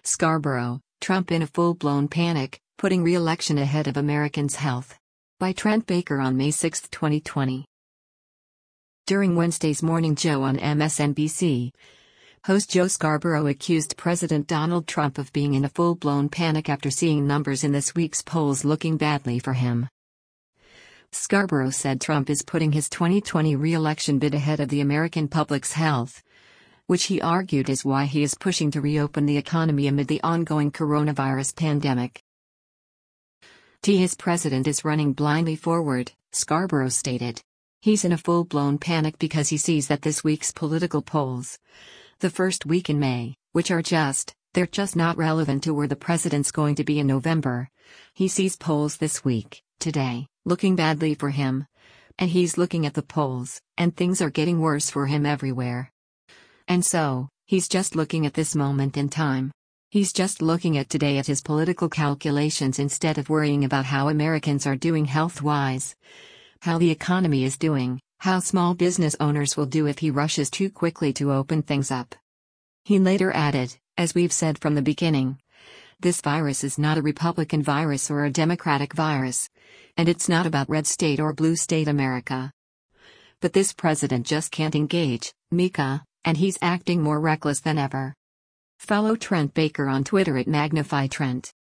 Scarborough, Trump in a full-blown panic, putting re-election ahead of Americans' health. By Trent Baker on May 6, 2020. During Wednesday's Morning Joe on MSNBC, host Joe Scarborough accused President Donald Trump of being in a full-blown panic after seeing numbers in this week's polls looking badly for him. Scarborough said Trump is putting his 2020 re-election bid ahead of the American public's health, which he argued is why he is pushing to reopen the economy amid the ongoing coronavirus pandemic. His president is running blindly forward, Scarborough stated. He's in a full-blown panic because he sees that this week's political polls, the first week in May, which they're just not relevant to where the president's going to be in November. He sees polls this week, today, looking badly for him. And he's looking at the polls, and things are getting worse for him everywhere. And so, he's just looking at this moment in time. He's just looking at today at his political calculations instead of worrying about how Americans are doing health-wise, how the economy is doing, how small business owners will do if he rushes too quickly to open things up. He later added, as we've said from the beginning, this virus is not a Republican virus or a Democratic virus, and it's not about red state or blue state America. But this president just can't engage, Mika, and he's acting more reckless than ever. Follow Trent Baker on Twitter at MagnifyTrent.